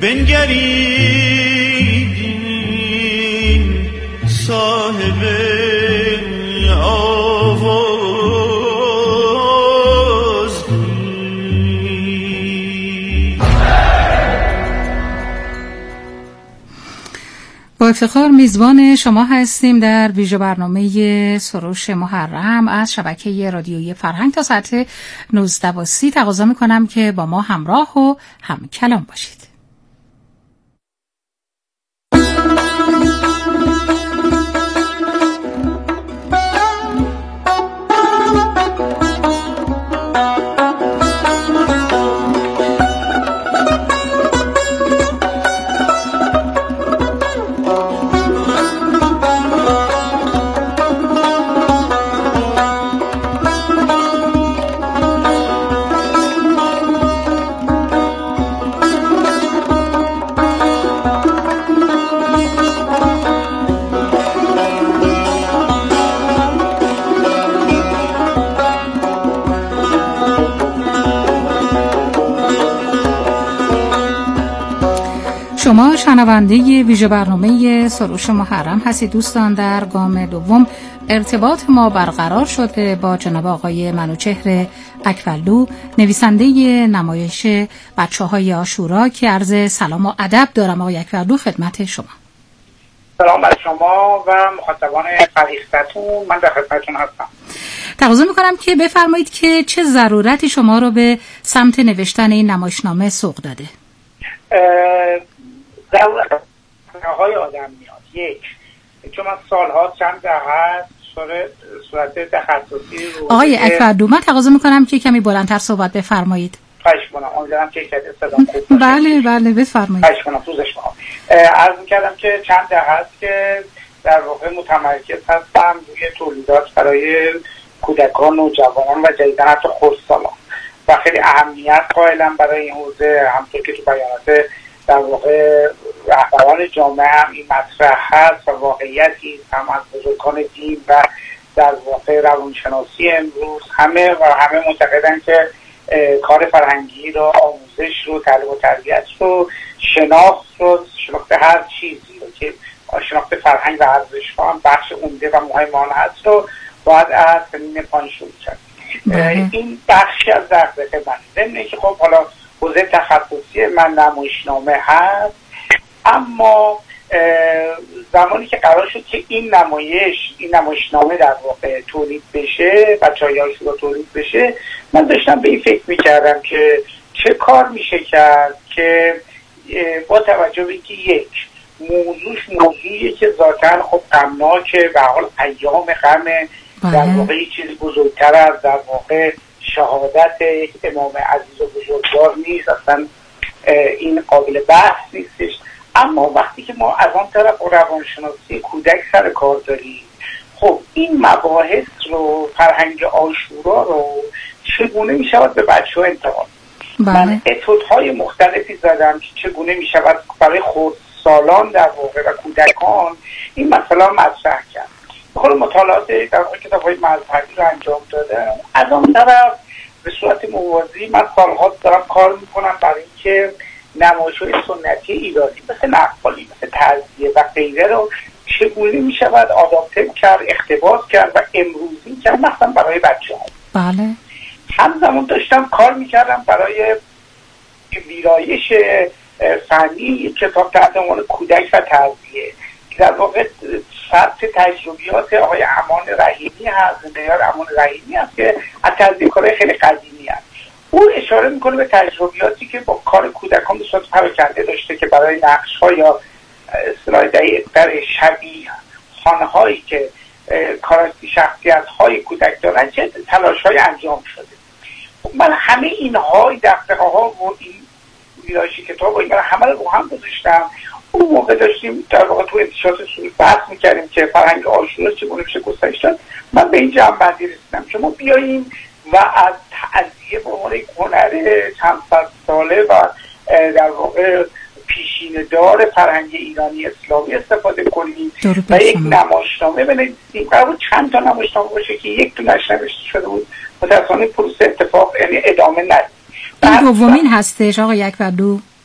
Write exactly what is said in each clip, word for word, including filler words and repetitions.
بنگریدین صاحب آواز با افتخار میزبان شما هستیم در ویژه برنامه سروش محرم از شبکه رادیویی فرهنگ. تا ساعت نوزده و سی تقاضا میکنم که با ما همراه و هم کلام باشید. شما شنونده ویژه برنامه سروش محرم هستید دوستان. در گام دوم ارتباط ما برقرار شده با جناب آقای منوچهر اکولو، نویسنده نمایش بچه‌های عاشورا، که عرض سلام و ادب دارم. آقای اکولو خدمت شما. سلام بر شما و مخاطبان فرهیختتون، من در خدمتتون هستم. تقاضا میکنم که بفرمایید که چه ضرورتی شما رو به سمت نوشتن این نمایشنامه سوق داده؟ ضرورت های آدم میاد. یک، چون من سالها چند دهه صورت تخصصی رو آقای اکولو، من تقاضا میکنم که کمی بلندتر صحبت بفرمایید. خواهش کنم. امیدوارم که صدام خوب باشه. بله بله بفرمایید. خواهش کنم. پوزش کنم. عرض میکردم که چند دهه است که در واقع متمرکز هستم روی تولیدات برای کودکان و جوانان و جدیداً حتی خردسالان و خیلی اهمیت قائلم برای این حوزه. همونطور که تو بیانات در واقع رهبران جامعه هم این مطرح هست و واقعیتی هم از بزرگان دین و در واقع روانشناسی امروز همه و همه معتقدن که کار فرهنگی رو، آموزش رو، تعلیم و تربیت رو، شناخت رو، شناخت هر چیزی رو که شناخت فرهنگ و ارزش‌ها هم بخش عمده و مهم آن هست رو باید از سنین پایین شروع کرد. این بخشی از دغدغه من. ضمن که خب حالا حوزه تخصصی من نمایشنامه هست، اما زمانی که قرار شد که این نمایش این نمایشنامه در واقع تولید بشه، بچه‌های عاشورا تولید بشه، من داشتم به این فکر میکردم که چه کار میشه کرد که با توجه به اینکه یک موضوعش موضوعیه که ذاتاً خب غمناکه و حال ایام غم، در واقع یک چیزی بزرگتر از در واقع شهادت یک امام عزیز و بزرگوار نیست، اصلا این قابل بحث نیستش. اما وقتی که ما از آن طرف روانشناسی کودک سر کار داریم، خب این مباحث رو، فرهنگ عاشورا رو چگونه می شود به بچه ها انتقال؟ من اتودهای مختلفی زدم که چگونه می شود برای خردسالان در واقع و کودکان این مسئله مطرح کرد. بخور مطالعات در واقع کتاب‌های مذهبی رو انجام دادم. از آن طرف به صورت موازی من سال‌ها دارم کار میکنم برای اینکه نمایش‌های سنتی ایرانی مثل نقالی، مثل تعزیه و غیره رو چگونه میشود آداپته کرد، اقتباس کرد و امروزی کرد، مثلا برای بچه‌ها. بله. همزمان داشتم کار میکردم برای ویرایش فنی کتاب تحت عنوان کودک و تعزیه که در واقع ثبت تجربیات آقای امان رحیمی هست، زنده‌یار امان رحیمی هست که از تجربیات خیلی قدیمی هست. او اشاره میکنه به تجربیاتی که با کار کودکان به صورت پراکنده داشته که برای نقش‌ها یا اصطلاح در شبیه خانه‌هایی که کاراکتر شخصیت‌های کودک دارن چه تلاش‌های انجام شده. من همه اینها دغدغه‌ها و این ویرایشی کتاب و این همه رو هم گذاشتم. اون موقع داشتیم در واقع تو انتشارات سوری بحث می‌کردیم که فرهنگ عاشورا چگونه میشه گسترش داد. من به این جنبندی رسیدم شما بیاییم و از تعزیه به عنوان یک هنر چند صد ساله و در واقع پیشینه دار فرهنگ ایرانی اسلامی استفاده کنیم و یک نمایشنامه بنویسیم. قرار چند تا نمایشنامه باشه که یک تو نوشته شده بود، متأسفانه پروسه اتفاق یعنی ادامه ندید. این دومین هستش آقای اکولو؟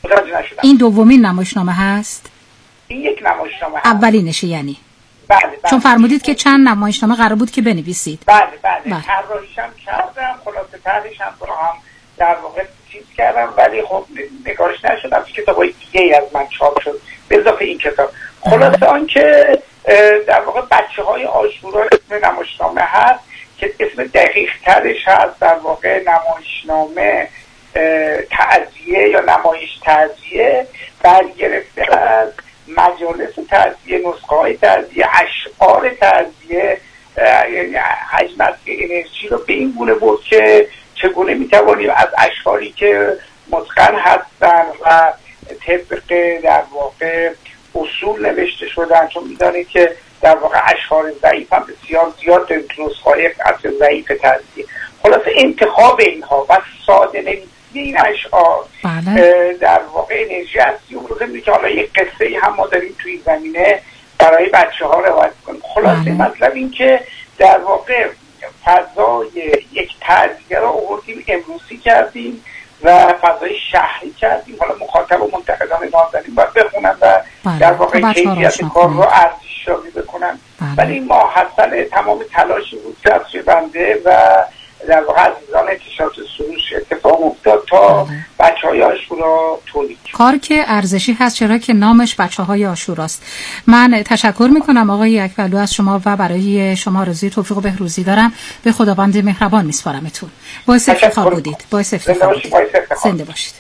متوجه نشدم. این دومین نمایشنامه هست؟ این یک نمایشنامه هست. اولینشه یعنی؟ بله بله. چون فرمودید که چند نمایشنامه قرار بود که بنویسید. بله بله. بله. طراحیشم کردم، خلاصه طرحش هم رو هم در واقع چیز کردم، ولی خب نگارش نشدم. کتابای دیگه از من چاپ شد به اضافه این کتاب. خلاصه آن که در واقع بچه های عاشورا اسم نمایشنامه هست که اسم دقیق ترش هست در واقع نمایشنامه تعزیه یا نمایش تعزیه، برگرفته از مجالس تعزیه، نسخه های تعزیه، اشعار تعزیه، یعنی حجم از انرژی رو به این گونه بود که چگونه میتوانیم از اشعاری که متقن هستن و طبق در واقع اصول نوشته شدن، چون میدانید که در واقع اشعار ضعیف هم بسیار زیاد در نسخه های اصل ضعیف تعزیه. خلاصه انتخاب اینها و ساده نویسی این اشعار بله. در واقع انرژی هستی اون رو که حالا یک قصه هم ما داریم توی زمینه برای بچه ها روایت کنیم. خلاصه بله. مطلب این که در واقع فضای یک تعزیه رو آوردیم، امروزی کردیم و فضای شهری کردیم. حالا مخاطب و منتقدان نازنین باید بخونن و بله. در واقع کیفیت کار رو ارزش یابی بکنن. بله. ولی ما حاصل تمام تلاشی بود که از سوی بنده و در واقع عزیزان انتشارات سروش اتفاق افتاد تا بله. بچه‌های عاشورا تولید کار که ارزشی هست، چرا که نامش بچه‌های عاشوراست. من تشکر میکنم آقای اکبرلو از شما و برای شما آرزوی توفیق و بهروزی دارم. به خداوند مهربان میسپارمتون. باعث افتخار بودید. باعث افتخار بودید. زنده باشید.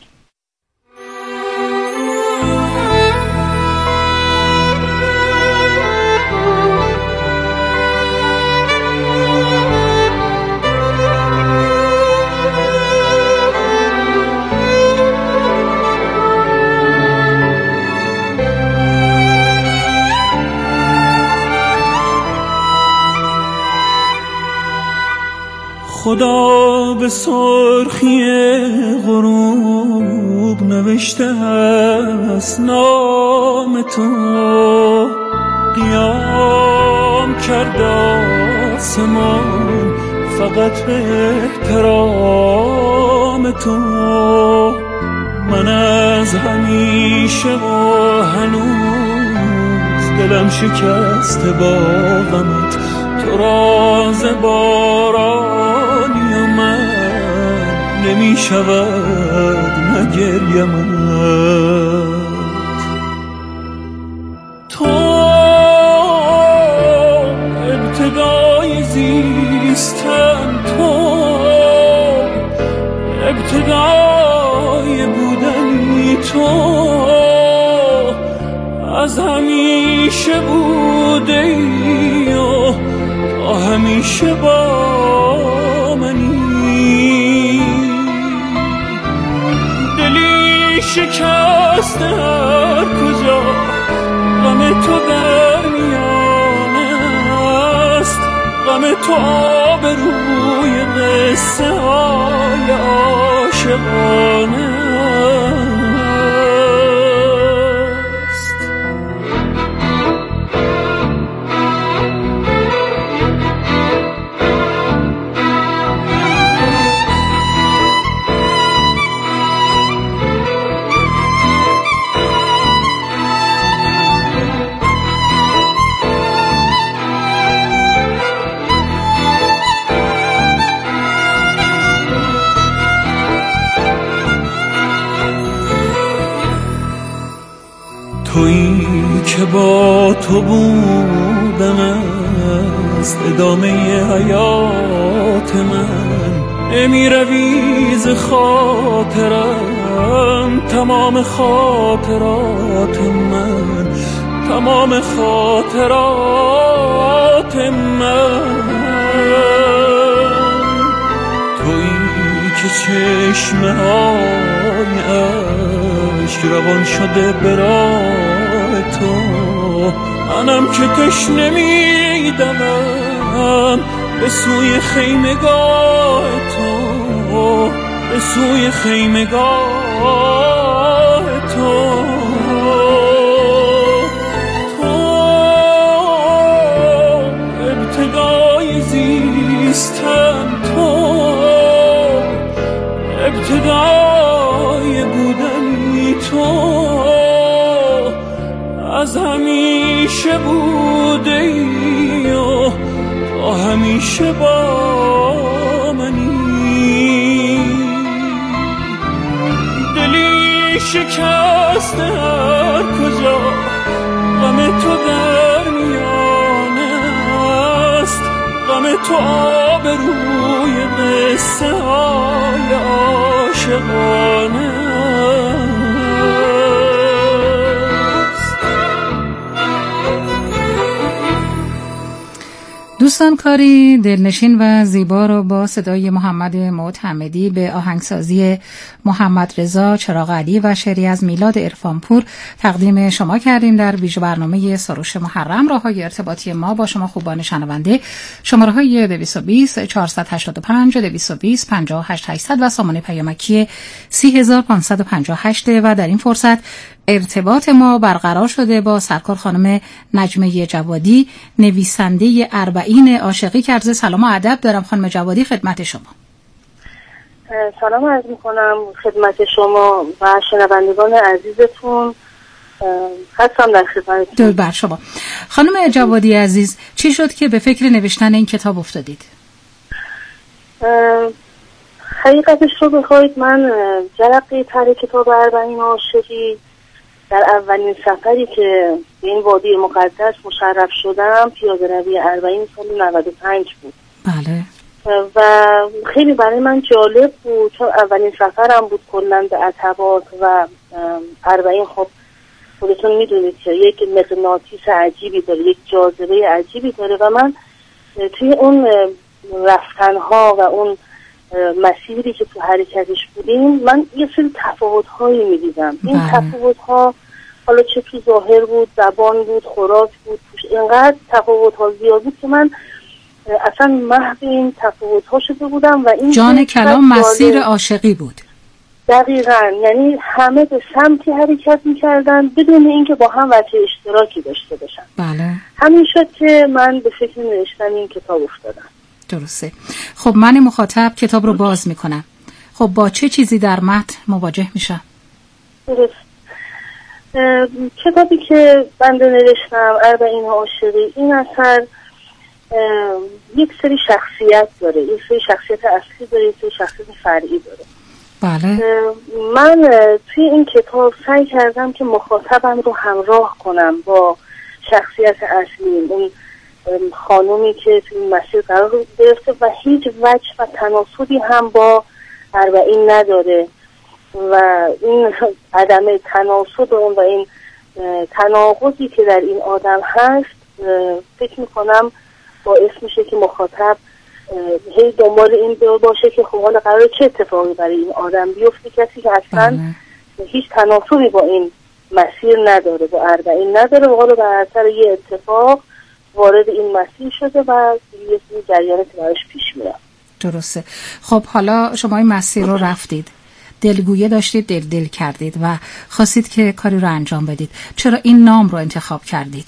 خدا به سرخی غروب نوشته است نام تو، قیام کرده آسمان فقط به احترام تو. من از همیشه و هنوز دلم شکسته با غمت، تو راز بارانی و من نمی شود نگریمت. تو ابتدای زیستن، تو ابتدای بودنی، تو از همیشه بوده ای و تا همیشه با منی. دلی شکسته هر کجا غم تو در میانه است، غم تو آب روی قصه های عاشقانه. تویی که با تو بودن است ادامه حیات من، نمی روی ز خاطرم تمام خاطرات من، تمام خاطرات من. تویی که چشمه های عشق روان شده برای تو، منم که تشنه میدوم به سوی خیمگاه تو، به سوی خیمگاه تو. تو ابتدای زیستن، تو ابتدای بودنی، از همیشه بوده ای و تا همیشه با منی، دلی شکسته هر کجا غم تو در میانه است، غم تو آبروی قصه های عاشقانه است. دوستان، کاری دلنشین و زیبا رو با صدای محمد معتمدی به آهنگسازی محمد رضا چراغعلی و شعری از میلاد عرفانپور تقدیم شما کردیم در ویژه برنامه سروش محرم. راههای ارتباطی ما با شما خوبان شنونده شماره های دویست و بیست چهارصد و هشتاد و پنج دویست و بیست پنجاه و هشت هشتصد و سامانه پیامکی سی هزار و پانصد و پنجاه و هشت و در این فرصت ارتباط ما برقرار شده با سرکار خانم نجمه جوادی، نویسنده اربعین عاشقی که عرض سلام و ادب دارم. خانم جوادی خدمت شما. سلام عرض میکنم خدمت شما و شنوندگان عزیزتون. هستم در خدمتتون. درود بر شما. خانم جوادی عزیز، چی شد که به فکر نوشتن این کتاب افتادید؟ حقیقتش رو بخواید، من جرقه تر کتاب اربعین عاشقی در اولین سفری که به این وادی مقدس مشرف شدم، پیاده روی اربعین سال نود و پنج بود. بله. و خیلی برای من جالب بود چون اولین سفرم بود کلاً به عتبات و اربعین. خب خودتون میدونید که یک مغناطیس عجیبی داره، یک جاذبه عجیبی داره و من توی اون رفتنها و اون مسیری که تو حرکتش بودیم من یه سری تفاوت‌هایی می‌دیدم. این تفاوت‌ها حالا چه تو ظاهر بود، زبان بود، خوراک بود، اینقدر تفاوت‌ها زیاد بود که من اصلا محو این تفاوت‌ها شده بودم و این جان کلام مسیر عاشقی بود. دقیقاً، یعنی همه به سمتی حرکت می‌کردن بدون اینکه با هم وجه اشتراکی داشته باشن. بله. همین شد که من به فکر نوشتن این کتاب افتادم. درسته. خب من مخاطب کتاب رو باز میکنم. خب با چه چیزی در متن مواجه میشم؟ درست. کتابی که بنده نوشتم اربعین عاشقی، این اثر یک سری شخصیت داره، یک سری شخصیت اصلی داره، یک سری شخصیت فرعی داره. بله. من توی این کتاب سعی کردم که مخاطبم رو همراه کنم با شخصیت اصلی، اون خانومی که توی این مسیر قرار گرفته و هیچ وجه و تناسبی هم با اربعین نداره و این عدم تناسب اون و این تناقضی که در این آدم هست فکر میکنم باعث میشه که مخاطب هی دنبال این باشه که خب حالا قراره چه اتفاقی برای این آدم بیفته، کسی که اصلا هیچ تناسبی با این مسیر نداره، با اربعین نداره و حالا بر اثر یه اتفاق وارد این مسیر شده و یه سری جریاناتی براش پیش میاد. درسته. خب حالا شما این مسیر رو رفتید، دلگویه داشتید، دل دل کردید و خواستید که کاری رو انجام بدید. چرا این نام رو انتخاب کردید؟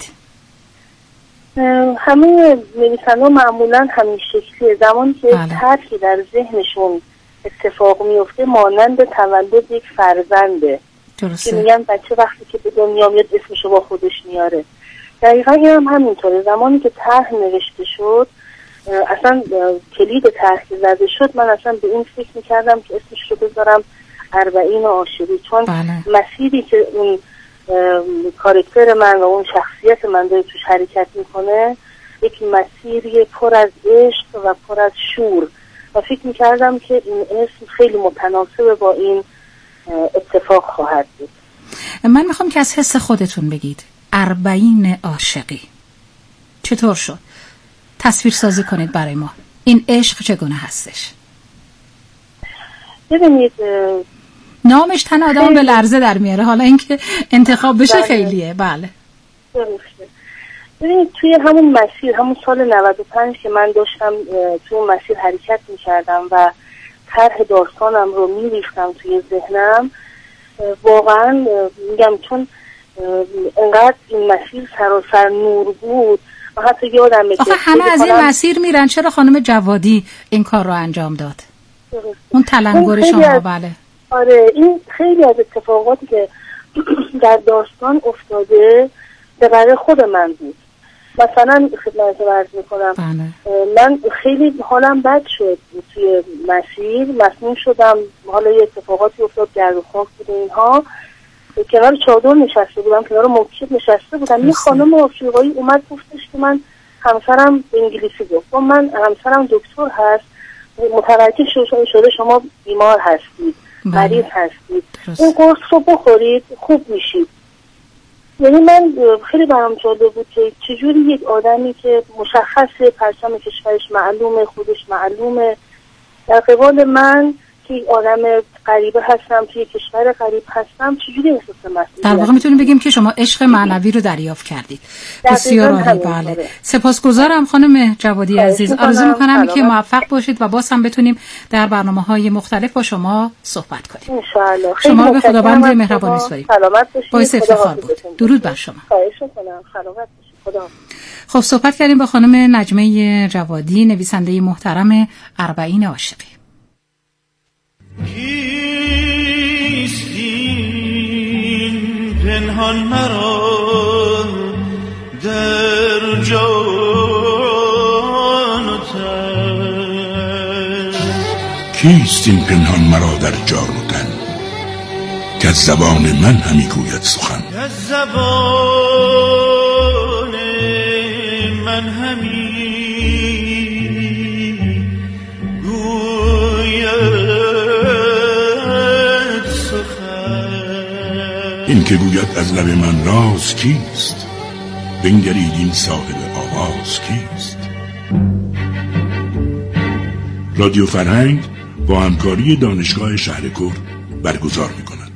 همه نویسنده معمولا همین شکلیه. زمانی که طرحی در ذهنشون اتفاق میفته مانند تولد یک فرزنده. درسته. که میگن بچه وقتی که به دنیا میاد اسمشو با خودش میاره. دقیقا این هم همینطوره. زمانی که طرح نوشته شد، اصلا کلید طرح زده شد، من اصلا به این فکر میکردم که اسمش رو بذارم اربعین عاشقی، چون بله. مسیری که اون کاراکتر من و اون شخصیت من داره توش حرکت میکنه یک مسیری پر از عشق و پر از شور و فکر میکردم که این اسم خیلی متناسب با این اتفاق خواهد بود. من میخوام که از حس خودتون بگید اربعین عاشقی چطور شد؟ تصویر سازی کنید برای ما. این عشق چگونه هستش؟ ببینید نامش تن آدم به لرزه در میاره، حالا اینکه انتخاب بشه خیلیه. بله درسته. ببینید توی همون مسیر، همون سال نود و پنج که من داشتم توی اون مسیر حرکت میکردم و طرح داستانم رو میریختم توی ذهنم، واقعا میگم چون انقدر این مسیر سراسر نور بود و حتی یادم آخه همه از این مسیر میرن، چرا خانم جوادی این کار رو انجام داد؟ درست. اون تلنگر شما. بله آره، این خیلی از اتفاقاتی که در داستان افتاده به برای خود من بود. مثلا خدمت عرض میکنم من خیلی حالم بد شد توی مسیر، مسموم شدم، حالا یه اتفاقاتی افتاد، گرد و خاک بود اینها، کنار چادر نشسته بودم، کنار موکب نشسته بودم، یه خانم آفریقایی اومد گفتش که من همسرم انگلیسی گفت من همسرم دکتر هست، متوجه شده شما بیمار هستید، مریض هستید، این قرص رو بخورید خوب میشید. یعنی من خیلی برام جالب بود که چجوری یک آدمی که مشخصه پرچم کشورش معلومه، خودش معلومه، در قبال من که آدم غریبه هستم، توی کشور غریب هستم، چجوری احساس مسئولیت؟ در واقع میتونیم بگیم که شما عشق معنوی رو دریافت کردید. بسیار عالی. بله. سپاسگزارم خانم جوادی عزیز. آرزو میکنم که موفق باشید و باز هم بتونیم در برنامه‌های مختلف با شما صحبت کنیم. ان شاء الله. شما رو به خداوند مهربانی سپاریم. سلامت باشید. باعث افتخار بود. درود بر شما. خواهش می‌کنم. سلامت باشید. خدا. خب صحبت کردیم با خانم نجمه جوادی، نویسنده محترم اربعین عاشقی. کیست این پنهان مرا در جان و تن؟ کیست این پنهان مرا در جان و تن که از زبان من همی گوید سخن؟ از زبان من همی این که گوید از لب من راز کیست؟ بنگرید این صاحب آواز کیست؟ رادیو فرهنگ با همکاری دانشگاه شهرکرد برگزار می کند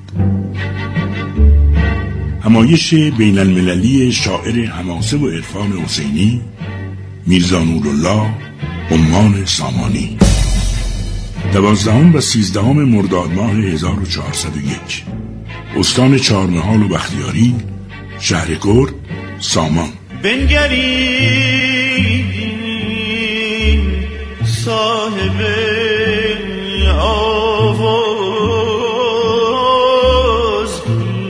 همایش بین المللی شاعر حماسه و عرفان حسینی میرزا نورالله عمان سامانی، دوازدهم و سیزدهم مرداد ماه هزار و چهارصد و یک، استان چهارمحال و بختیاری، شهرکرد، سامان. بنگرید صاحب آواز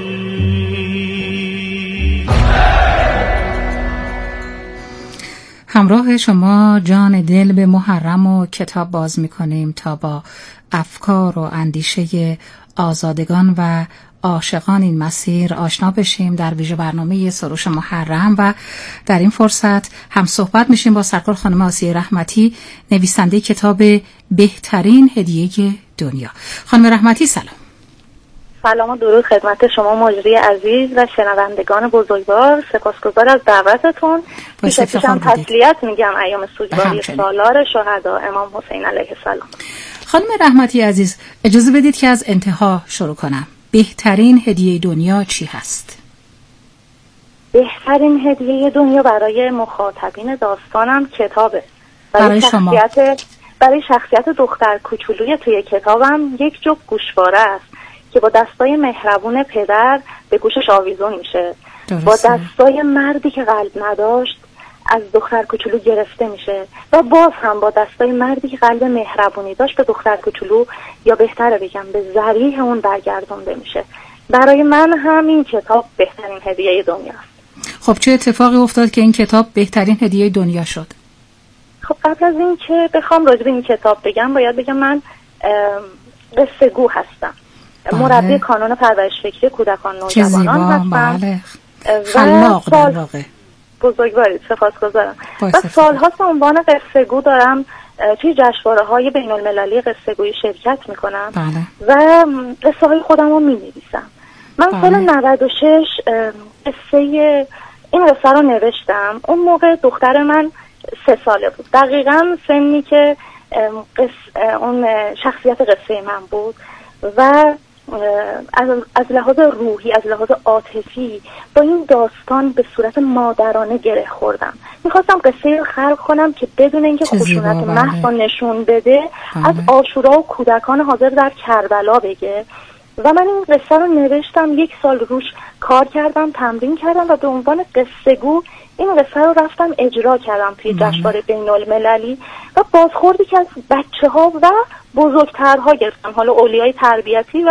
همراه شما جان دل به محرم و کتاب باز می‌کنیم تا با افکار و اندیشه آزادگان و عاشقان این مسیر آشنا بشیم در ویژه برنامه سروش محرم. و در این فرصت هم صحبت میشیم با سرکار خانم آسیه رحمتی، نویسنده کتاب بهترین هدیه دنیا. خانم رحمتی سلام. سلام و درود خدمت شما مجری عزیز و شنوندگان بزرگوار. سپاسگزار از دعوتتون. پیشم تسلیت میگم ایام سوگواری سالار شهدا امام حسین علیه السلام. خانم رحمتی عزیز اجازه بدید که از انتها شروع کنم. بهترین هدیه دنیا چی هست؟ بهترین هدیه دنیا برای مخاطبین داستانم کتابه. برای, برای شما شخصیت برای شخصیت دختر کوچولوی توی کتابم یک جفت گوشواره است که با دستای مهربون پدر به گوشش آویزون میشه. درسته. با دستای مردی که قلب نداشت از دختر کوچولو گرفته میشه و باز هم با دستای مردی که قلب مهربونی داشت به دختر کوچولو، یا بهتره بگم به ذریح اون برگردونده میشه. برای من هم این کتاب بهترین هدیه دنیاست. خب چه اتفاقی افتاد که این کتاب بهترین هدیه دنیا شد؟ خب قبل از این که بخوام راجع به این کتاب بگم باید بگم من قصه گو هستم. بله. مربی کانون پرورش فکری کودکان نوجوانان هستم. بله. خلاق در واقع. بزرگوارید، سپاسگزارم. و سال‌هاست به عنوان قصه گو دارم توی جشنواره‌های بین‌المللی قصه گویی شرکت میکنم. بله. و قصه های خودم رو می‌نویسم. من بله. سال نود و شش قصه این قصه رو نوشتم. اون موقع دختر من سه ساله بود، دقیقاً سنی که قص... اون شخصیت قصه من بود و از, از لحاظ روحی، از لحاظ عاطفی با این داستان به صورت مادرانه گره خوردم. میخواستم قصه رو خلق کنم که بدون اینکه خشونت محض نشون بده بله. از عاشورا و کودکان حاضر در کربلا بگه. و من این قصه رو نوشتم، یک سال روش کار کردم، تمرین کردم و به عنوان قصه گو این قصه رو رفتم اجرا کردم توی جشنواره بین‌المللی و بازخوردی که از بچه‌ها و بزرگترها گرفتم، حالا اولیای تربیتی و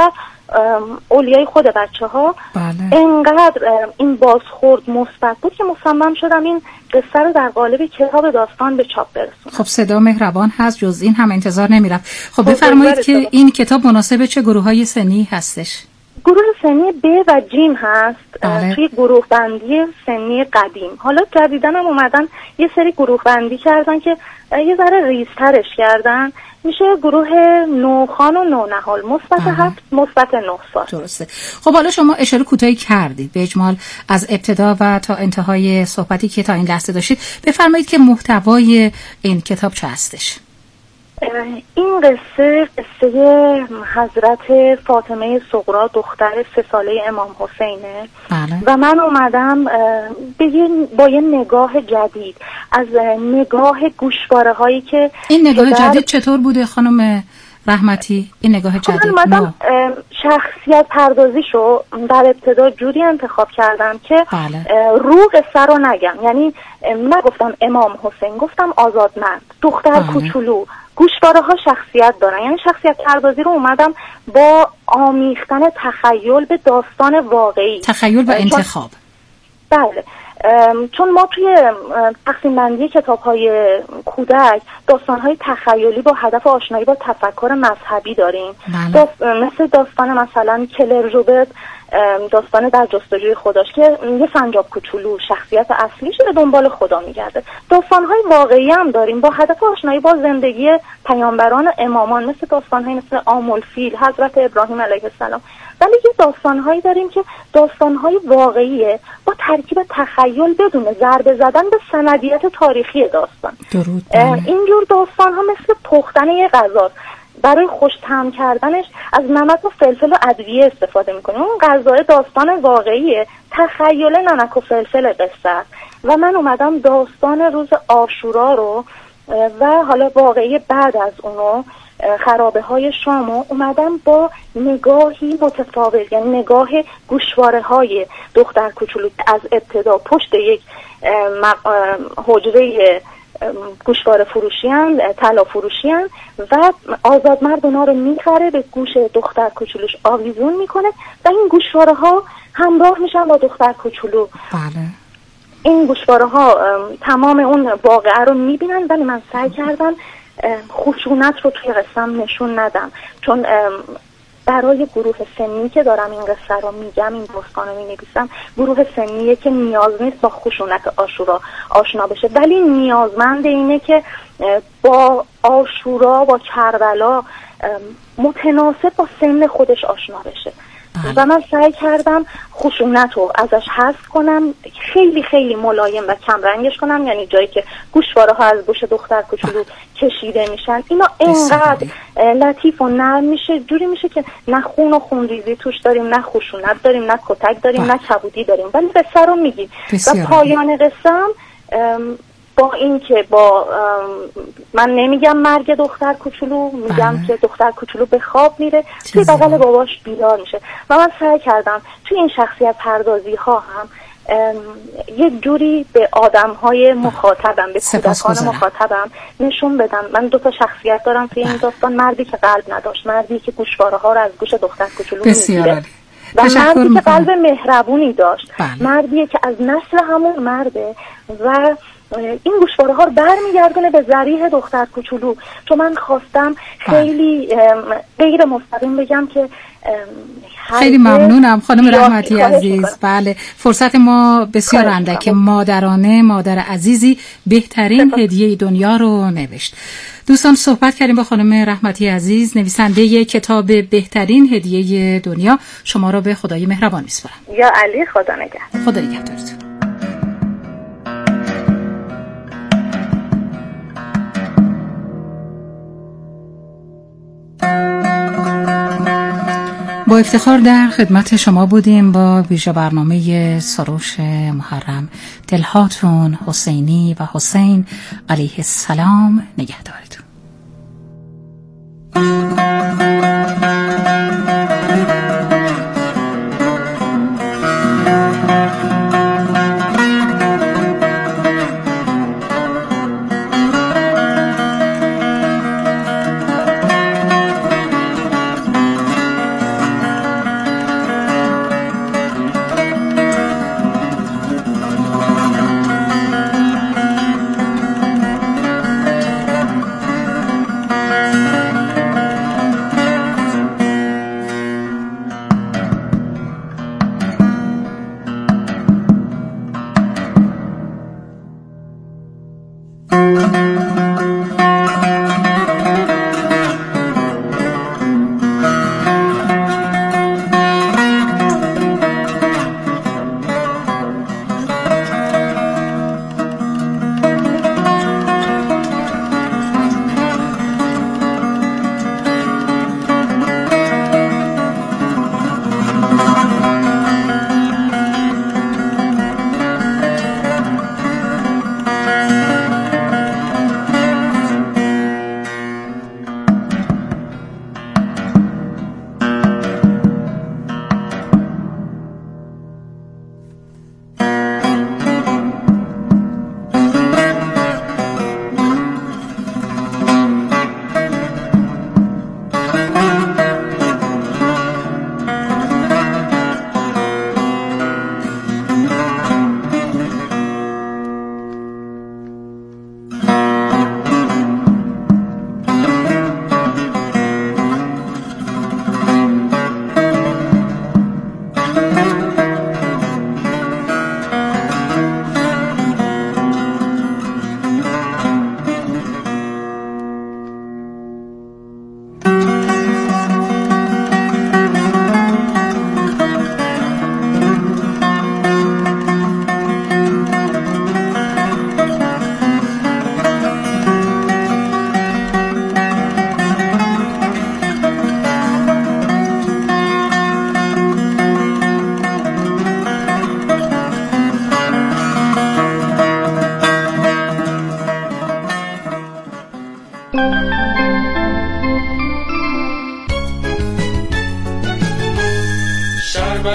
اولیای خود بچه ها بله. انقدر این بازخورد مثبت بود که مصمم شدم این قصه رو در قالب کتاب داستان به چاپ برسونم. خب صدا مهربان هست، جز این هم انتظار نمیرم. خب بفرمایید که این کتاب مناسب چه گروه‌های سنی هستش؟ گروه سنی ب و جیم هست. بله. توی گروه بندی سنی قدیم. حالا جدیدن هم اومدن یه سری گروه بندی کردن که یه ذره ریزترش کردن، میشه گروه نوخان و نونهال، مثبت هفت مثبت نه سال. درسته. خب حالا شما اشاره کوتاهی کردید به اجمال از ابتدا و تا انتهای صحبتی که تا این لحظه داشتید. بفرمایید که محتوای این کتاب چه هستش؟ این قصه قصه حضرت فاطمه صغرا، دختر سه ساله امام حسینه. بله. و من اومدم با یه نگاه جدید، از نگاه گوشواره هایی که این نگاه جدید چطور بوده خانم رحمتی؟ این نگاه جدید من اومدم شخصیت پردازیشو در ابتدا جوری انتخاب کردم که بله. رو قصه رو نگم، یعنی نگفتم امام حسین، گفتم آزادمرد، دختر بله. کوچولو، گوشواره ها شخصیت دارن، یعنی شخصیت پردازی رو اومدم با آمیختن تخیل به داستان واقعی، تخیل و انتخاب. بله، چون ما توی تقسیم بندی کتاب‌های کودک داستان‌های تخیلی با هدف آشنایی با تفکر مذهبی داریم. داست... مثل داستان مثلا کلر جوبرت، داستان در جستجوی خداش که یه سنجاب کوچولو شخصیت اصلیش به دنبال خدا میگرده. داستان‌های واقعی هم داریم با هدف آشنایی با زندگی پیامبران و امامان، مثل داستان‌های مثل آم الفیل، حضرت ابراهیم علیه السلام. ولی یه داستان‌هایی داریم که داستان‌های واقعیه با ترکیب تخیل بدون ضربه زدن به سندیت تاریخی داستان. درود. اینجور داستان‌ها مثل پختن یه غذا، برای خوش طعم کردنش از نمک و فلفل و ادویه استفاده میکنیم. اون غذای داستان واقعیه، تخیل نمک و فلفل قصه. و من اومدم داستان روز عاشورا رو و حالا واقعی بعد از اونو، خرابه های شامو، اومدم با نگاهی متفاوت، یعنی نگاه گوشواره های دختر کوچولو از ابتدا پشت یک حجره گوشواره فروشیان، طلا فروشیان و آزادمرد اونا رو میخره به گوش دختر کوچولوش آویزون میکنه و این گوشواره ها همراه میشن با دختر کوچولو. بله. این گوشواره ها تمام اون واقعه رو میبینن، ولی من سعی کردم خشونت رو توی قسم نشون ندم، چون برای گروه سنی که دارم این قصه رو میگم، این داستان رو مینویسم، گروه سنیه که نیاز نیست با خشونت عاشورا آشنا بشه، ولی نیازمند اینه که با عاشورا، با کربلا متناسب با سن خودش آشنا بشه. و من سعی کردم خشونت رو ازش حذف کنم، خیلی خیلی ملایم و کم رنگش کنم، یعنی جایی که گوشواره ها از گوش دختر کوچولو کشیده میشن اینا اینقدر لطیف و نرم میشه، جوری میشه که نه خون و خونریزی توش داریم، نه خشونت داریم، نه کتک داریم، نه کبودی داریم، ولی قصه رو میگیم. و پایان قصه هم با این که با من نمیگم مرگ دختر کوچولو، میگم که دختر کوچولو به خواب میره، توی بغل باباش بیدار میشه. و من سعی کردم توی این شخصیت پردازی ها هم یه جوری به آدم های مخاطبم، به کودکان مخاطبم نشون بدم. من دو تا شخصیت دارم توی این داستان، مردی که قلب نداشت، مردی که گوشواره ها رو از گوش دختر کوچولو میگیره و مردی که قلب مهربونی داشت. بله. مردیه که از نسل همون مرده و این گوشواره ها رو برمیگردونه به ذریح دختر کوچولو. چون من خواستم خیلی غیر مستقیم بگم که خیلی ممنونم خانم رحمتی عزیز. بله، فرصت ما بسیار اندکه. مادرانه، مادر عزیزی بهترین هدیه دنیا رو نوشت. دوستان صحبت کردیم با خانم رحمتی عزیز، نویسنده کتاب بهترین هدیه دنیا. شما رو به خدای مهربان میسپارم. یا علی، خدا نگهدار. خدا نگهدارتون. با افتخار در خدمت شما بودیم با ویژه برنامه سروش محرم. دلهاتون حسینی و حسین علیه السلام نگهدارتون.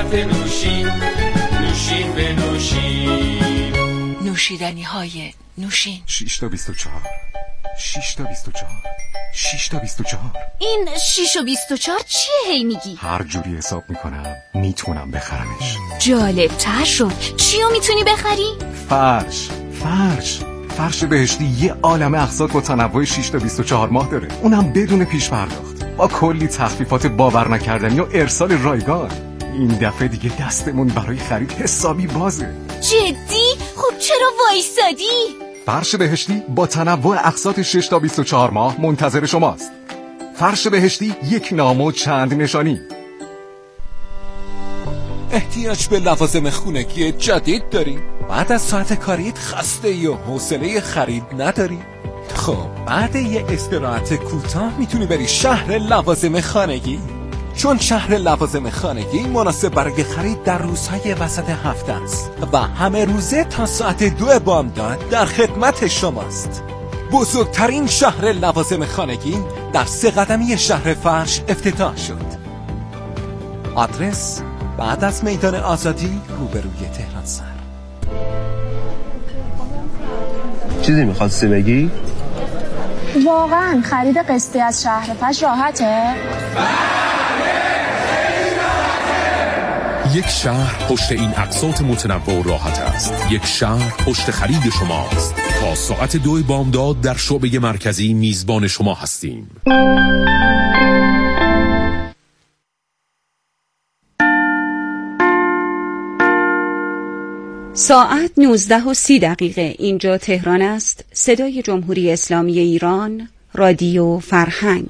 دفعه نوشین، نوشین به نوشین. نوشیدنی های نوشین. شش تا بیست و چهار، شش تا بیست و چهار، شش تا بیست و چهار. این شش و بیست و چهار چیه هی میگی؟ هر جوری حساب میکنم میتونم بخرمش. جالب تر شد. چیو میتونی بخری؟ فرش، فرش فرش بهشتی یه عالمه اقساط با تنوع شش تا بیست و چهار ماه داره، اونم بدون پیش پرداخت، با کلی تخفیفات باور نکردنی و ارسال رایگان. این دفعه دیگه دستمون برای خرید حسابی بازه. جدی؟ خب چرا وایسادی؟ فرش بهشتی با تنوع اقساط شش تا بیست و چهار ماه منتظر شماست. فرش بهشتی، یک نام و چند نشانی. احتیاج به لوازم خونگی جدید داری؟ بعد از ساعت کاریت خسته ای و حوصله خرید نداری؟ خب بعد یه استراحت کوتاه میتونی بری شهر لوازم خانگی، چون شهر لوازم خانگی مناسب برای خرید در روزهای وسط هفته است و همه روزه تا ساعت دو بامداد در خدمت شماست. بزرگترین شهر لوازم خانگی در سه قدمی شهر فرش افتتاح شد. آدرس بعد از میدان آزادی روبروی تهران سر. چیزی میخواستی بگی؟ واقعا خرید قسطی از شهر فرش راحته؟ یک شهر پشت این اقساط متنوع و راحت است. یک شهر پشت خرید شماست. تا ساعت دو بامداد در شعبه مرکزی میزبان شما هستیم. ساعت نوزده و سی دقیقه. اینجا تهران است. صدای جمهوری اسلامی ایران، رادیو فرهنگ.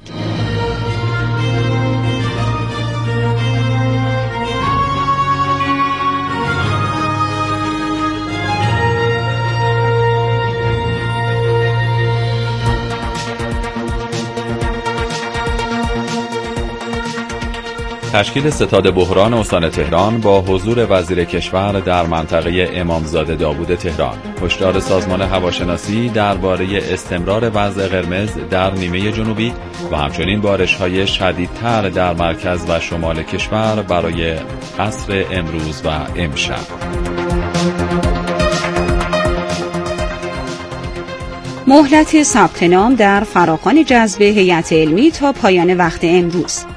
تشکیل ستاد بحران استان تهران با حضور وزیر کشور در منطقه امامزاده داوود تهران. هشدار سازمان هواشناسی درباره استمرار وضع قرمز در نیمه جنوبی و همچنین بارش‌های شدیدتر در مرکز و شمال کشور برای عصر امروز و امشب. مهلت ثبت نام در فراخوان جذب هیئت علمی تا پایان وقت امروز.